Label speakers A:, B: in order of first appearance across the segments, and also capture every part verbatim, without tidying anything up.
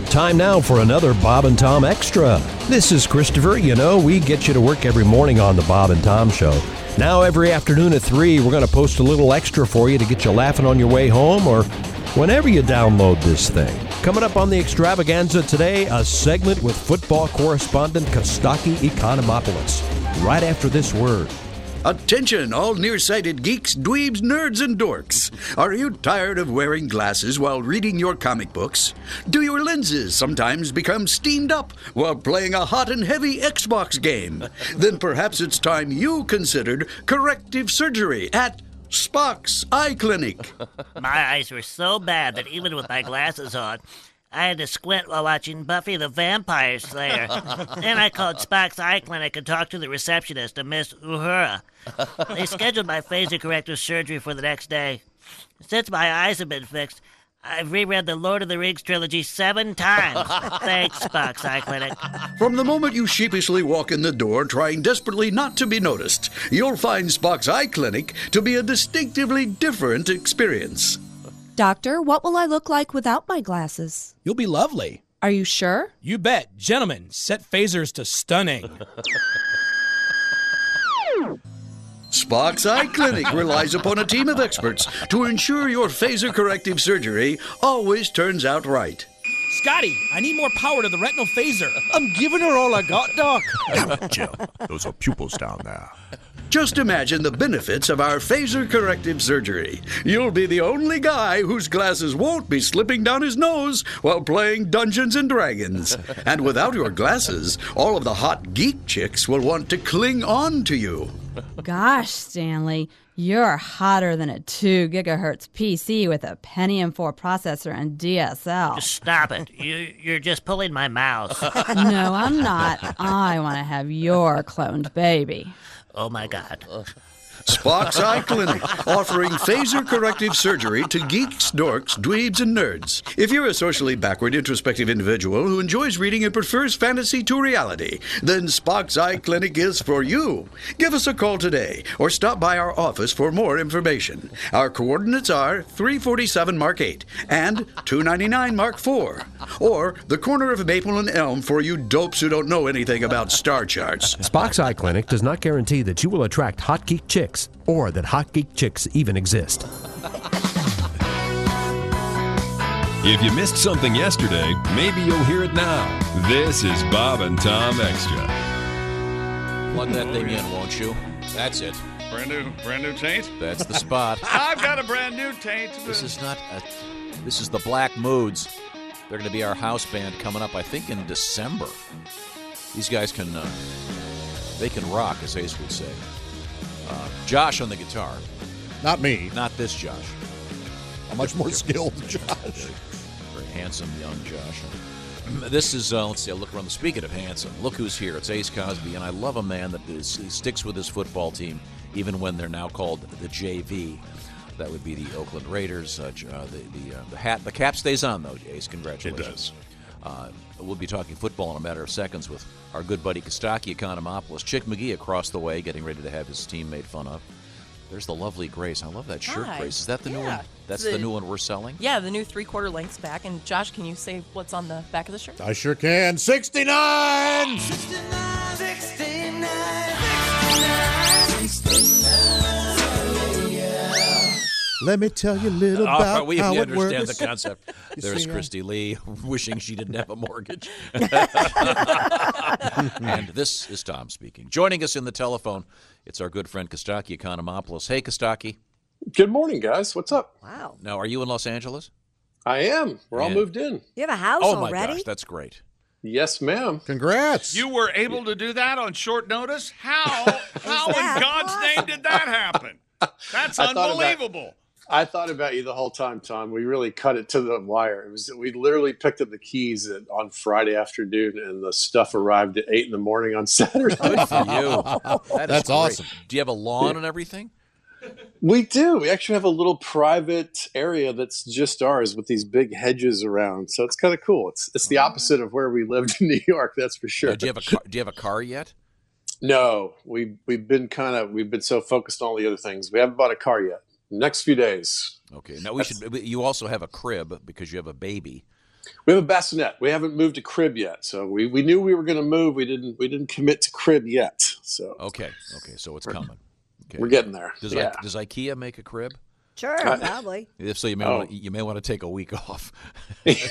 A: Time now for another Bob and Tom Extra. This is Christopher. You know, we get you to work every morning on the Bob and Tom Show. Now every afternoon at three, we're going to post a little extra for you to get you laughing on your way home or whenever you download this thing. Coming up on the extravaganza today, a segment with football correspondent Kostaki Economopoulos. Right after this word.
B: Attention, all nearsighted geeks, dweebs, nerds, and dorks. Are you tired of wearing glasses while reading your comic books? Do your lenses sometimes become steamed up while playing a hot and heavy Xbox game? Then perhaps it's time you considered corrective surgery at Spock's Eye Clinic.
C: My eyes were so bad that even with my glasses on, I had to squint while watching Buffy the Vampire Slayer. Then I called Spock's Eye Clinic and talked to the receptionist, a Miss Uhura. They scheduled my phaser corrective surgery for the next day. Since my eyes have been fixed, I've reread the Lord of the Rings trilogy seven times. Thanks, Spock's Eye Clinic.
B: From the moment you sheepishly walk in the door trying desperately not to be noticed, you'll find Spock's Eye Clinic to be a distinctively different experience.
D: Doctor, what will I look like without my glasses?
E: You'll be lovely.
D: Are you sure?
E: You bet. Gentlemen, set phasers to stunning.
B: Spock's Eye Clinic relies upon a team of experts to ensure your phaser corrective surgery always turns out right.
E: Scotty, I need more power to the retinal phaser.
F: I'm giving her all I got, Doc.
G: Jim, those are pupils down there.
B: Just imagine the benefits of our phaser corrective surgery. You'll be the only guy whose glasses won't be slipping down his nose while playing Dungeons and Dragons. And without your glasses, all of the hot geek chicks will want to cling on to you.
H: Gosh, Stanley, you're hotter than a two gigahertz P C with a Pentium four processor and D S L.
C: Just stop it. You, you're just pulling my mouse.
H: No, I'm not. I want to have your cloned baby.
C: Oh, my God.
B: Spock's Eye Clinic, offering phaser corrective surgery to geeks, dorks, dweebs, and nerds. If you're a socially backward, introspective individual who enjoys reading and prefers fantasy to reality, then Spock's Eye Clinic is for you. Give us a call today or stop by our office for more information. Our coordinates are three forty-seven Mark eight and two ninety-nine Mark four, or the corner of Maple and Elm for you dopes who don't know anything about star charts.
A: Spock's Eye Clinic does not guarantee that you will attract hot geek chicks or that hot geek chicks even exist.
I: If you missed something yesterday, maybe you'll hear it now. This is Bob and Tom Extra.
J: Plug that thing in, won't you? That's it.
K: Brand new, brand new taint?
J: That's the spot.
K: I've got a brand new taint.
J: This is not a, this is the Black Moods. They're going to be our house band coming up, I think, in December. These guys can, uh, they can rock, as Ace would say. Uh, Josh on the guitar.
G: Not me.
J: Not this Josh.
G: I'm much more skilled, Josh.
J: Very, very handsome, young Josh. This is, uh, let's see, I look around. Speaking of handsome, look who's here. It's Ace Cosby, and I love a man that is, he sticks with his football team, even when they're now called the J V. That would be the Oakland Raiders. Uh, uh, the the, uh, the hat, the cap stays on, though, Ace. Congratulations.
G: It does.
J: Uh, we'll be talking football in a matter of seconds with our good buddy Kostaki Economopoulos. Chick McGee across the way, getting ready to have his team made fun of. There's the lovely Grace. I love that shirt,
L: Hi.
J: Grace. Is that the
L: yeah.
J: new one? That's the, the new one we're selling?
L: Yeah, the new three-quarter lengths back. And Josh, can you say what's on the back of the shirt?
G: I sure can. sixty-nine!
M: sixty-nine, sixty-nine, sixty-nine, yeah.
G: Let me tell you a little
J: Oh,
G: about
J: we
G: how it
J: understand
G: works.
J: the concept. There's
G: see,
J: Christy Lee wishing she didn't have a mortgage. And this is Tom speaking. Joining us in the telephone, it's our good friend Kostaki Economopoulos. Hey, Kostaki.
N: Good morning, guys. What's up?
O: Wow.
J: Now, are you in Los Angeles?
N: I am. We're all
J: Yeah.
N: moved in.
O: You have a house
J: Oh, my
O: already?
J: gosh, that's great.
N: Yes, ma'am.
G: Congrats.
K: You were able to do that on short notice? How? How in
O: that
K: God's name did that happen? That's
N: I thought about-
K: unbelievable.
N: I thought about you the whole time, Tom. We really cut it to the wire. It was we literally picked up the keys at, on Friday afternoon, and the stuff arrived at eight in the morning on Saturday.
J: Good for you. That is
G: That's
J: great.
G: awesome.
J: Do you have a lawn and everything?
N: We do. We actually have a little private area that's just ours with these big hedges around. So it's kind of cool. It's it's the opposite of where we lived in New York, that's for sure.
J: Uh, do you have a car, do you have a car yet?
N: No, we we've been kind of we've been so focused on all the other things. We haven't bought a car yet. Next few days.
J: Okay. Now we should. You also have a crib because you have a baby.
N: We have a bassinet. We haven't moved to crib yet, so we, we knew we were going to move. We didn't we didn't commit to crib yet. So
J: okay, okay, so it's coming. Okay.
N: We're getting there.
J: Does
N: yeah.
J: I, does IKEA make a crib?
O: Sure, probably.
J: If so, you may
N: Oh.
J: want to, you may want to take a week off.
O: Make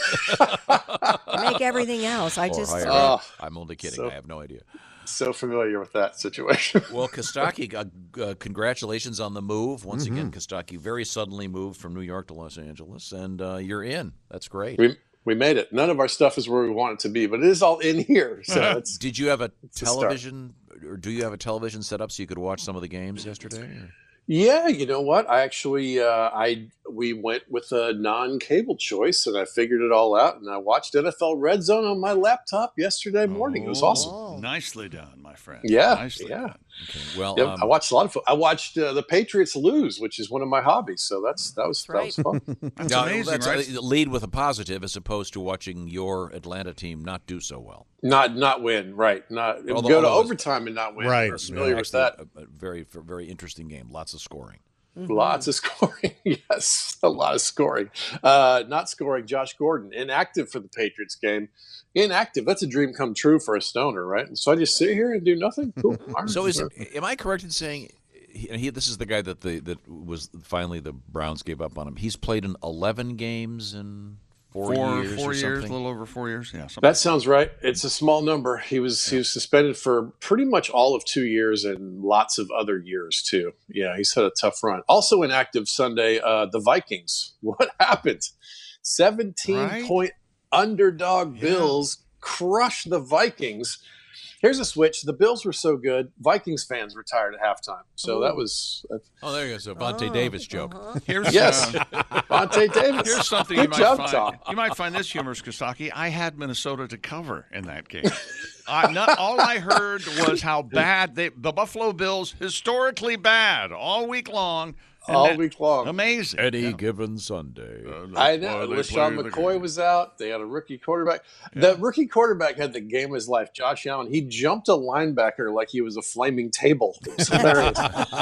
O: everything else. I
J: Or
O: just.
J: hire-
N: Oh,
J: I'm only kidding.
N: so-
J: I have no idea.
N: So familiar with that situation.
J: Well, Kostaki, uh, uh, congratulations on the move. Once
N: Mm-hmm.
J: again, Kostaki very suddenly moved from New York to Los Angeles, and uh, you're in. That's great.
N: We we made it. None of our stuff is where we want it to be, but it is all in here. So it's,
J: Did you have a
N: a start.
J: television, or do you have a television set up so you could watch some of the games yesterday? or-
N: yeah, you know what? I actually uh, I we went with a non-cable choice, and I figured it all out, and I watched N F L Red Zone on my laptop yesterday morning. It was awesome.
K: Oh, nicely done, my friend.
N: Yeah,
K: Nicely
N: yeah.
K: done.
J: Okay. Well,
N: Yep,
J: um,
N: I watched a lot of. Fo- I watched uh, the Patriots lose, which is one of my hobbies. So that's that was that was fun.
K: That's
J: yeah,
K: amazing,
J: that's,
K: right?
J: uh, lead with a positive as opposed to watching your Atlanta team not do so well.
N: Not not win, right? Not
J: Although-
N: go to
J: although it's-
N: overtime and not win.
G: Right,
N: We're familiar with
J: Actually,
N: that.
J: A, a very, very interesting game. Lots of scoring.
N: Lots of scoring. Yes, a lot of scoring. Uh, not scoring. Josh Gordon inactive for the Patriots game. Inactive. That's a dream come true for a stoner, right? So I just sit here and do nothing. Cool. All right.
J: So is am I correct in saying he, he this is the guy that the that was finally the Browns gave up on him? He's played in eleven games in four,
K: Four
J: years
K: four
J: or
K: years, a
J: something?
K: little over four years. Yeah, something.
N: That sounds right. It's a small number. He was he was suspended for pretty much all of two years and lots of other years too. Yeah, he's had a tough run. Also inactive Sunday, uh, the Vikings. What happened? Seventeen
K: Right?
N: point underdog Bills crush the Vikings. Here's a switch. The Bills were so good, Vikings fans retired at halftime. So that was uh,
J: Oh, there you go. So Vontae Davis joke.
K: Here's,
N: yes,
K: uh,
N: Vontae Davis.
K: here's something
N: Good
K: you might
N: job,
K: find.
N: Tom.
K: You might find this humorous, Kostaki. I had Minnesota to cover in that game. I, not, all I heard was how bad they, the Buffalo Bills, historically bad all week long. And
N: All
K: that-
N: week long.
K: Amazing.
J: Any given Sunday.
N: I know.
K: Why they
N: LaShawn
K: play the
N: McCoy
K: game.
N: was out. They had a rookie quarterback. The rookie quarterback had the game of his life. Josh Allen. He jumped a linebacker like he was a flaming table. It was hilarious.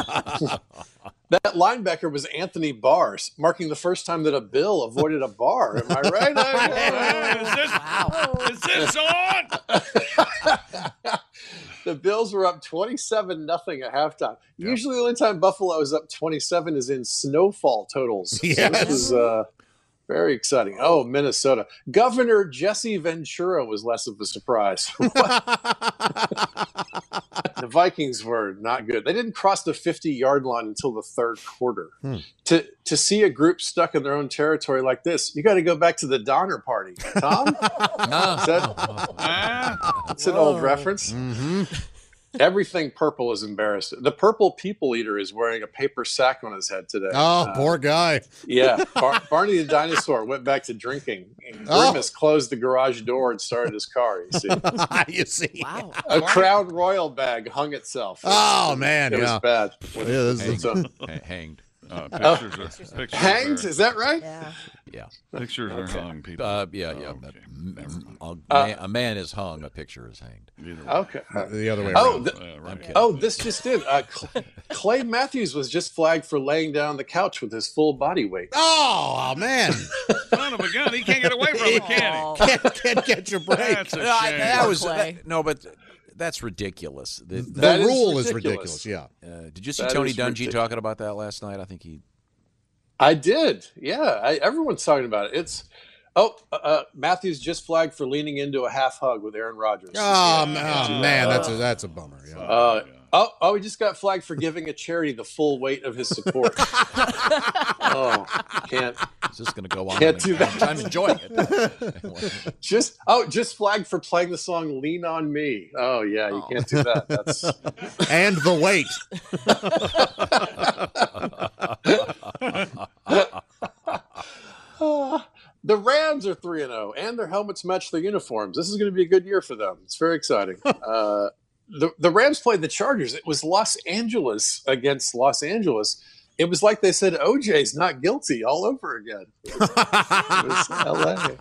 N: That linebacker was Anthony Barr, marking the first time that a Bill avoided a bar. Am I right?
K: is, this, is this on?
N: The Bills were up twenty-seven nothing at halftime. Usually the only time Buffalo is up twenty-seven is in snowfall totals. So
G: Yes.
N: this is uh, very exciting. Oh, Minnesota. Governor Jesse Ventura was less of a surprise. The Vikings were not good. They didn't cross the fifty-yard line until the third quarter.
G: Hmm.
N: To to see a group stuck in their own territory like this, you got to go back to the Donner Party. Tom? Is that, that's an old reference.
G: Mm-hmm.
N: Everything purple is embarrassed. The purple people eater is wearing a paper sack on his head today.
G: Oh,
N: Uh,
G: poor guy.
N: Yeah, Bar- Barney the dinosaur went back to drinking.
G: Oh.
N: Grimace closed the garage door and started his car. You see,
G: You see.
O: Wow.
N: a Crown Royal bag hung itself.
G: Oh, man,
N: it
G: yeah.
N: was bad.
G: Yeah, this is-
N: So-
J: Ha- hanged.
K: Uh,
N: Oh.
K: pictures are, pictures
N: hanged?
K: are,
N: Is that right?
O: Yeah.
J: Yeah.
K: pictures are hung, people.
J: Uh, yeah, yeah.
K: Oh,
J: but
K: okay.
J: m- m- a,
N: Uh,
J: man, a man is hung, a picture is hanged.
K: Either way.
N: Okay.
G: The other way
N: Oh,
G: around.
N: th-
K: Yeah, right.
J: I'm kidding.
N: oh, this just did. Uh, Cl- Clay Matthews was just flagged for laying down on the couch with his full body weight.
G: Oh, oh, man.
K: Son of a gun, he can't get away from it, can
O: Oh.
G: Can't, can't get your break.
K: he? That's a
J: No, I-
K: shame.
J: that was
O: Clay.
J: that- no, but that's ridiculous. The- the-
N: That
G: the
N: is
G: rule is
N: ridiculous.
G: ridiculous. Yeah.
J: uh, did you see
N: That
J: Tony
N: is
J: Dungy
N: ridiculous.
J: talking about that last night? I think he.
N: I did. Yeah, I, everyone's talking about it. It's oh, uh, uh, Matthews just flagged for leaning into a half hug with Aaron Rodgers.
G: Oh, man, oh, man, that's a that's a bummer. Yeah.
N: Uh, oh, oh, he just got flagged for giving a charity the full weight of his support. Oh, can't
J: Is this going to go on?
N: Can't do that.
J: I'm enjoying it.
N: just oh, just flagged for playing the song "Lean on Me." Oh yeah, you can't do that. That's
G: And the weight.
N: the Rams are three and zero, and their helmets match their uniforms. This is going to be a good year for them. It's very exciting. Uh, the the Rams played the Chargers. It was Los Angeles against Los Angeles. It was like they said O J's not guilty all over again. It was, it was L A.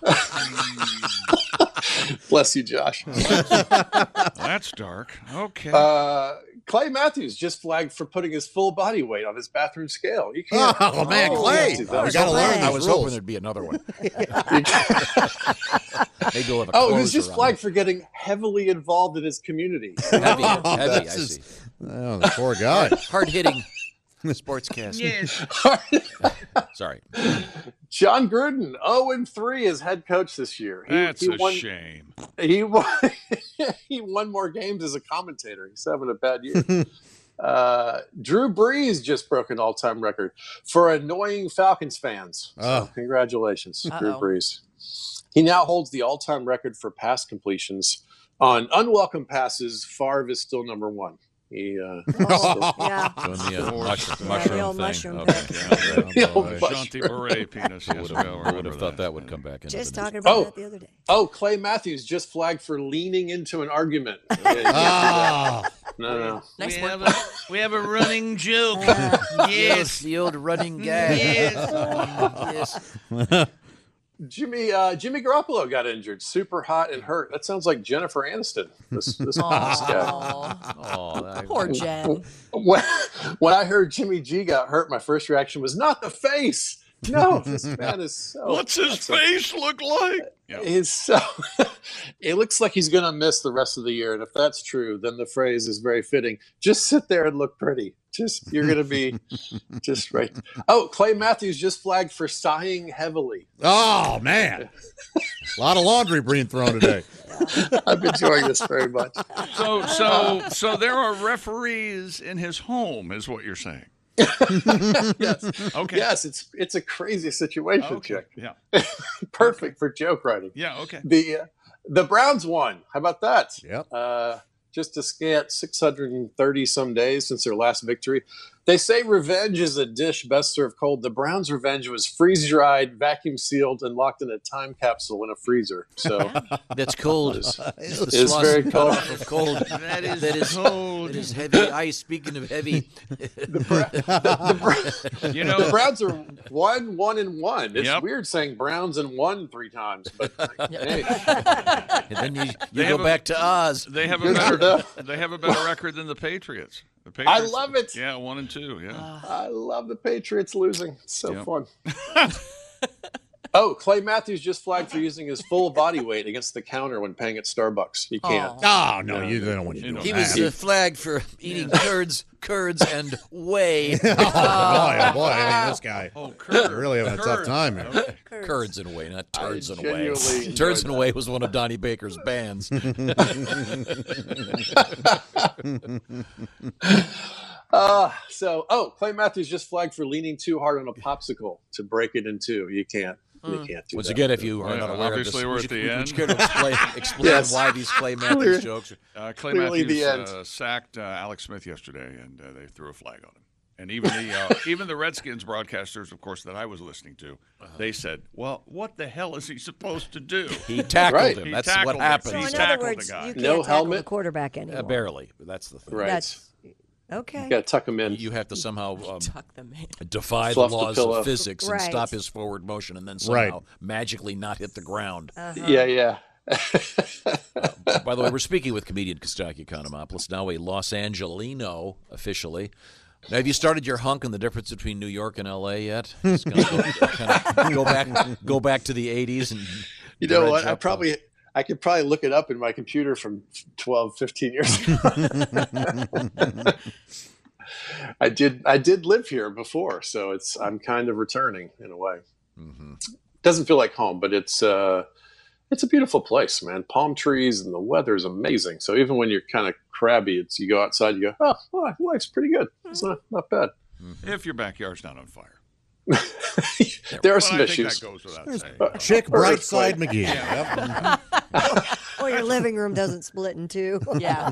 N: Bless you, Josh.
K: That's dark. Okay.
N: Uh, Clay Matthews just flagged for putting his full body weight on his bathroom scale. You can't.
G: Oh, man,
N: you
G: Clay.
N: can't do that.
G: We got to learn
J: I
G: these
J: was
G: rules.
J: hoping there'd be another one. Maybe we'll have a
N: Oh, he was
J: closer
N: just
J: on
N: flagged for getting heavily involved in his community.
J: Heavy,
G: Oh,
J: heavy, I
G: that's
J: see.
G: just- Oh, the poor guy.
J: Hard hitting sportscast.
K: Yes.
J: Sorry.
N: John Gruden, oh and three as head coach this year. He,
K: That's
N: he
K: a
N: won,
K: shame.
N: He won, he won more games as a commentator. He's having a bad year. uh, Drew Brees just broke an all-time record for annoying Falcons fans. So
G: Oh.
N: congratulations,
L: Uh-oh.
N: Drew Brees. He now holds the all-time record for pass completions. On unwelcome passes, Favre is still number one. He, uh,
O: Oh, yeah.
J: Doing the uh, mushroom,
O: Yeah,
J: mushroom
O: the old
J: thing.
O: mushroom
J: Okay.
O: pick.
J: Yeah,
N: The old
J: boy.
N: mushroom.
K: Shanti Beret penis. Yes,
J: Would
K: we all
J: have, would
K: remember
J: have thought
K: that.
J: that would come back into
O: Just
J: the news.
O: talking about
N: Oh.
O: that the other day.
N: Oh, Clay Matthews just flagged for leaning into an argument.
G: Ah.
N: No, no.
L: Nice
K: we,
L: work.
K: have a, we have a running joke. yes.
J: The old running gag.
K: Yes.
J: Yes.
N: Jimmy uh, Jimmy Garoppolo got injured, super hot and hurt. That sounds like Jennifer Aniston. This, this, this guy.
L: Aw.
J: Oh, I-
L: Poor Jen.
N: When, when I heard Jimmy G got hurt, my first reaction was not the face. No, this man is so.
K: What's his
N: that's a-
K: face look like? Yeah.
N: He's so. It looks like he's going to miss the rest of the year, and if that's true, then the phrase is very fitting. Just sit there and look pretty. Just you're going to be just right. Oh, Clay Matthews just flagged for sighing heavily.
G: Oh, man. A lot of laundry being thrown today.
N: I'm enjoying this very much.
K: So, so, so there are referees in his home, is what you're saying?
N: Yes.
K: Okay.
N: Yes, it's it's a crazy situation,
K: Okay.
N: Chick.
K: Yeah.
N: Perfect for joke writing.
K: Yeah. Okay.
N: The uh, the Browns won. How about that?
G: Yep.
N: Uh, just a scant six hundred thirty some days since their last victory. They say revenge is a dish best served cold. The Browns' revenge was freeze dried, vacuum sealed, and locked in a time capsule in a freezer. So
J: That's cold.
N: It's-
J: Just
N: it's
J: sauce
N: very
J: cut
N: cold.
J: off of cold.
K: That is
J: that is
K: cold.
J: That is heavy ice. Speaking of heavy,
K: You know,
N: the Browns are one, one, and one. It's
K: Yep.
N: weird saying Browns and one three times, but hey,
J: and then you, you
K: They
J: go
K: have a-
J: back to Oz.
K: they have a
N: Good
K: better
N: enough.
K: they have a better record than the Patriots. The
N: I
K: Patriots
N: love it.
K: Yeah, one and two. Yeah.
N: I love the Patriots losing. It's so
K: Yep.
N: fun. Oh, Clay Matthews just flagged for using his full body weight against the counter when paying at Starbucks. He can't.
G: Oh, no, you don't want to
K: You
G: do
K: know,
J: He
G: that.
J: was uh, flagged for eating curds, curds, and whey.
G: oh, boy, oh, boy. I mean, this guy.
K: Oh,
G: You're
K: curd.
G: really having a tough time here.
K: Okay.
J: Curds and whey, not turds and whey.
N: genuinely enjoyed
J: Turds and
N: that.
J: whey was one of Donnie Baker's bands.
N: Uh, so, oh, Clay Matthews just flagged for leaning too hard on a popsicle to break it in two. You can't. You can't do
J: Once
N: that.
J: again, if you are
K: Well,
J: not aware
K: obviously
J: of
K: we're
J: this,
K: at
J: would
K: the
J: you,
K: end.
J: would you care to explain, explain
N: Yes.
J: why these Clay Matthews
N: Clear.
J: jokes are...
K: Uh, Clay
N: Clearly
K: Matthews
N: the end.
K: uh, sacked uh, Alex Smith yesterday, and uh, they threw a flag on him. And even the uh, even the Redskins broadcasters, of course, that I was listening to, they said, "Well, what the hell is he supposed to do?"
J: He tackled
N: Right.
J: him.
K: He
J: That's
K: tackled
J: what
K: him.
J: happened.
O: So
K: He
O: in
K: tackled
O: other
K: the
O: words,
K: guy.
O: you can't
N: No
O: tackle
N: helmet?
O: the quarterback anymore.
J: Uh, barely, but that's the thing.
N: Right.
O: That's okay.
N: You got to tuck him in.
J: You have to somehow um,
L: Tuck them in.
J: defy
N: Fluff
J: the
N: the
J: laws
N: pillow.
J: of physics and
O: Right.
J: stop his forward motion and then
G: Right.
J: somehow magically not hit the ground.
O: Uh-huh.
N: Yeah, yeah.
J: By the way, we're speaking with comedian Kostaki Economopoulos, now a Los Angelino officially. Now, have you started your hunk on the difference between New York and L A yet? Just gonna go, kind of go back, go back to the eighties and
N: You know
J: dredge
N: what? I
J: up, uh,
N: probably I could probably look it up in my computer from twelve, fifteen years ago. I did I did live here before, so it's I'm kind of returning in a way.
J: Mm-hmm.
N: Doesn't feel like home, but it's uh it's a beautiful place, man. Palm trees and the weather is amazing. So even when you're kind of crabby, it's you go outside, you go, oh, well, life's pretty good. It's not not bad.
K: If your backyard's not on fire.
N: There are
K: Well,
N: some
K: I think
N: issues.
K: that goes without
G: There's
K: saying.
G: Chick Brightside
N: Earthquake.
G: McGee. Yep.
O: Or your living room doesn't split in two.
L: Yeah.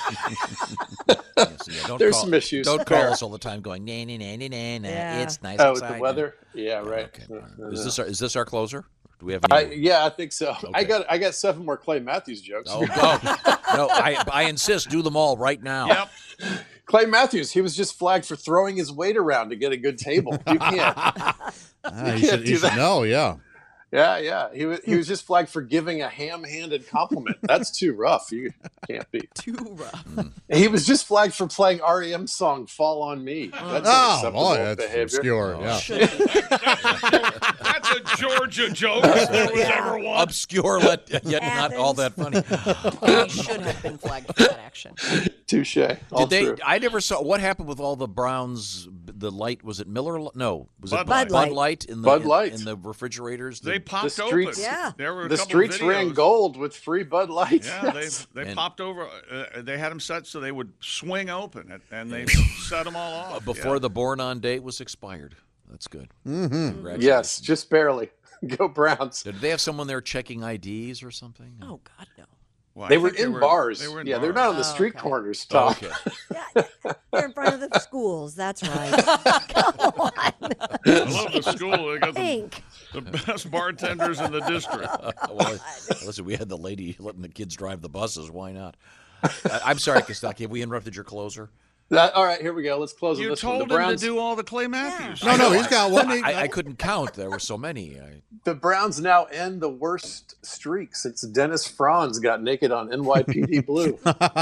J: Yes, yeah, don't
N: There's
J: call,
N: some issues.
J: Don't call
N: Fair.
J: us all the time going, nah, nah, nah, nah, nah, nah.
O: Yeah.
J: It's nice
N: Oh, with
J: outside
N: the
J: now."
N: weather? Yeah, right.
J: Okay.
N: Uh,
J: Is
N: uh,
J: this our, is this our closer? Do we have
N: I,
J: any?
N: yeah, I think so. I
J: Okay.
N: got I got seven more Clay Matthews jokes.
J: Oh, go. No, I, I insist. Do them all right now.
K: Yep.
N: Clay Matthews, he was just flagged for throwing his weight around to get a good table. You can't.
G: Ah, you
N: can't
G: should,
N: do
G: you should
N: that.
G: know, yeah.
N: Yeah, yeah. He was he was just flagged for giving a ham-handed compliment. That's too rough. You can't be.
L: Too rough.
N: He was just flagged for playing R E M's song "Fall on Me." That's
G: Oh,
N: unacceptable
G: boy, that's
N: behavior.
G: obscure. Yeah.
L: Should be.
K: That's the Georgia joke if there was ever one.
J: Obscure, let, yet not all that funny.
L: He should have been flagged for that action.
N: Touche.
J: Did they? I never saw what happened with all the Browns. The light was it Miller? No, was
K: Bud
J: it
K: Light.
J: Bud Light in the
N: Bud
J: in,
N: Light.
J: in the refrigerators?
K: They
J: The-
K: popped
N: the streets,
K: open.
O: Yeah.
K: There were a
N: the
K: couple
N: streets
K: of videos.
N: ran gold with free Bud Light.
K: Yeah, they
N: Yes.
K: they
J: And-
K: popped over. Uh, they had them set so they would swing open, and- and they set them all off
J: before
K: yeah.
J: the born-on date was expired. That's good.
N: Mm-hmm.
J: Congratulations.
N: Yes, just barely. Go Browns.
J: Did they have someone there checking I Ds or something?
L: Oh God, no.
K: Well, I
N: They were
K: think
N: in bars.
K: They were in
N: yeah,
K: bars.
N: they're not on the
L: Oh,
N: street
L: okay.
N: corners,
J: Oh,
N: Tom.
J: okay.
O: They're in front of the schools. That's right. Come on.
K: I love the school. They got the,
O: Think.
K: the best bartenders in the district.
J: well, listen, we had the lady letting the kids drive the buses. Why not? I, I'm sorry, Kostaki. Have we interrupted your closer?
N: That, all right, here we go. Let's close
K: You
N: with this one.
K: told
N: The
K: him to
N: Browns,
K: do all the Clay Matthews.
G: No, no, he's got one.
J: I, I couldn't count. There were so many. I,
N: the Browns now end the worst streak since Dennis Franz got naked on N Y P D Blue.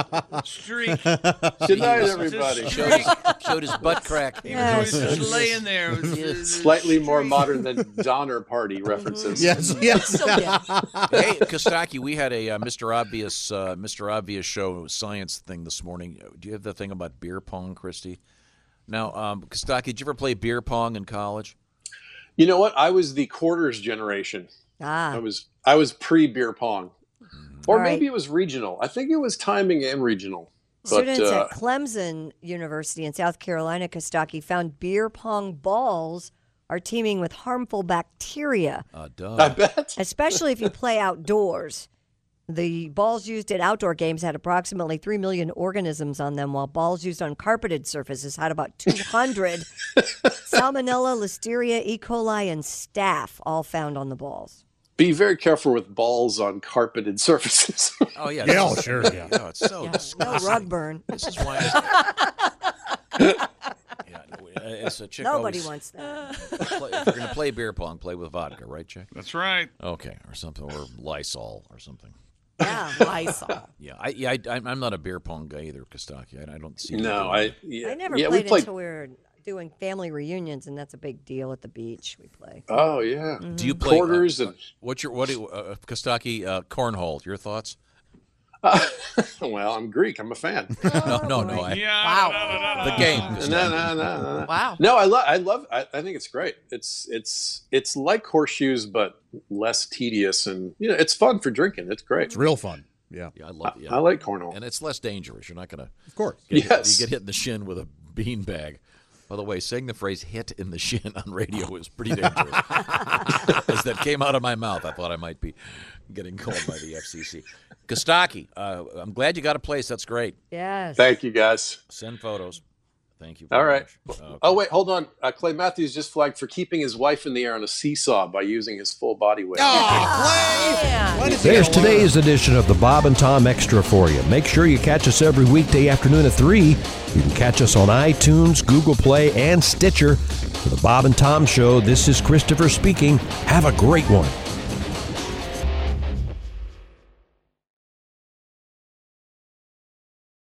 K: Streak.
N: Good night,
K: Just
N: everybody.
K: streak.
J: showed, his, showed his butt crack.
K: He was just laying there. It was- it was
N: Slightly more
K: streak.
N: modern than Donner Party references.
G: Yes, yes.
J: Hey, Kostaki, we had a uh, Mister Obvious, uh, Mister Obvious show science thing this morning. Do you have the thing about beer pong, Christy? Now, um, Kostaki, did you ever play beer pong in college?
N: You know what? I was the quarters generation.
O: Ah.
N: I was I was pre beer pong, or
O: All right.
N: maybe it was regional. I think it was timing and regional. But
O: Students
N: uh,
O: at Clemson University in South Carolina, Kostaki, found beer pong balls are teeming with harmful bacteria,
J: Uh, duh.
N: I bet.
O: especially if you play outdoors. The balls used at outdoor games had approximately three million organisms on them, while balls used on carpeted surfaces had about two hundred. Salmonella, Listeria, E. coli, and staph all found on the balls.
N: Be very careful with balls on carpeted surfaces.
J: Oh yeah,
G: Yeah,
J: this
G: oh,
J: is-
G: sure, yeah.
J: No, it's so
O: No
J: disgusting.
O: rug burn.
J: This is why. yeah, it's a chick
O: Nobody
J: always,
O: wants that.
J: Play, if you're gonna play beer pong, play with vodka, right, Chick?
K: That's right.
J: Okay, or something, or Lysol, or something.
O: Yeah.
L: Lysol.
J: Yeah, I, yeah, I, I'm not a beer pong guy either, Kostaki. I, I don't see. you
N: no,
J: doing
N: I
J: it.
N: yeah,
O: I never
N: yeah,
O: played,
N: we played.
O: until we were doing family reunions, and that's a big deal at the beach. We play.
N: Oh yeah,
J: Do you play
N: quarters
J: uh,
N: and
J: What's your what? Do you, uh, Kostaki uh, cornhole? Your thoughts?
N: well, I'm Greek. I'm a fan.
J: no, no, no. I,
K: Yeah.
L: Wow.
J: the game.
N: no,
J: Kostaki.
N: no, no, no, no.
L: Wow.
N: No, I love. I love. I, I think it's great. It's it's it's like horseshoes, but less tedious, and you know, it's fun for drinking. It's great.
G: It's real fun. Yeah.
J: Yeah, I love. Yeah.
N: I like cornhole.
J: And it's less dangerous. You're not gonna.
G: Of course.
J: Get
N: Yes.
J: hit, you get hit in the shin with a beanbag. By the way, saying the phrase "hit in the shin" on radio is pretty dangerous. As that came out of my mouth, I thought I might be getting called by the F C C. Kostaki, uh, I'm glad you got a place. That's great.
O: Yes.
N: Thank you, guys.
J: Send photos. Thank you. Very
N: All right.
J: much. Okay.
N: Oh wait, hold on. Uh, Clay Matthews just flagged for keeping his wife in the air on a seesaw by using his full body weight.
G: Oh, Clay! Why does he
A: There's
G: get alone?
A: today's edition of the Bob and Tom Extra for you. Make sure you catch us every weekday afternoon at three. You can catch us on iTunes, Google Play, and Stitcher. For the Bob and Tom Show, this is Christopher speaking. Have a great one.